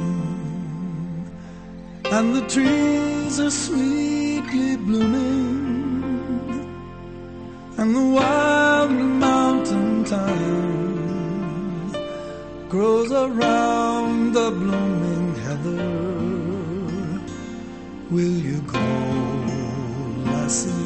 and the trees are sweetly blooming, and the wild mountain thyme grows around the blooming heather. Will you go, lassie?